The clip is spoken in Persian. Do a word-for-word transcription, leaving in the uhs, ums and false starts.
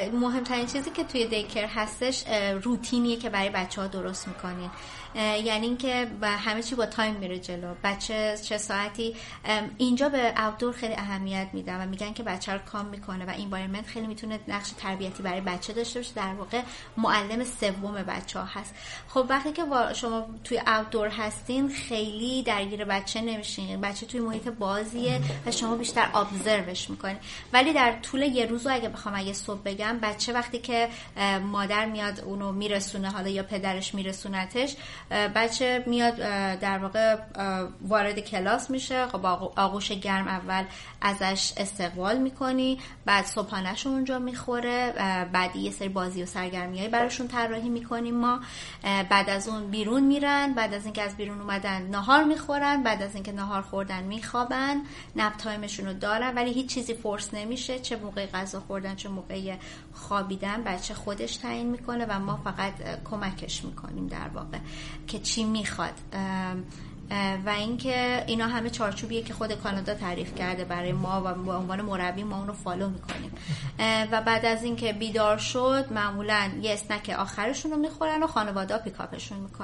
مهمترین چیزی که توی دیکر هستش روتینیه که برای بچه‌ها درست می‌کنین. یعنی اینکه همه چی با تایم میره جلو. بچه چه ساعتی اینجا به آوتدور خیلی اهمیت میدن و میگن که بچه رو کام میکنه و اینوایرمنت خیلی میتونه نقش تربیتی برای بچه داشته باشه. در واقع معلم سوم بچه‌ها هست. خب وقتی که شما توی آوتدور هستین خیلی درگیر بچه نمیشین. بچه توی محیط بازیه و شما بیشتر ابزروش میکنین. ولی در طول یه روز اگه بخوام اگه صبح بگم، بچه وقتی که مادر میاد اونو میرسونه، حالا یا پدرش میرسونتش، بچه میاد در واقع وارد کلاس میشه. خب آغوش گرم اول ازش استقبال میکنی، بعد صبحانه‌شون اونجا میخوره، بعد یه سری بازی و سرگرمیای براشون طراحی میکنیم ما. بعد از اون بیرون میرن، بعد از اینکه از بیرون اومدن ناهار میخورن، بعد از اینکه ناهار خوردن میخوابن، نپ تایمشون رو دارن ولی هیچ چیزی فورس نمیشه. چه موقع غذا خوردن چه موقع خوابیدن بچه خودش تعیین میکنه و ما فقط کمکش میکنیم در واقع که چی میخواد. و اینکه اینا همه چارچوبیه که خود کانادا تعریف کرده برای ما و به عنوان مربی ما اون رو فالو میکنیم. و بعد از اینکه بیدار شد معمولا یه اسنک آخرشون رو میخورن و خانواده ها پیکاپشون میکنن.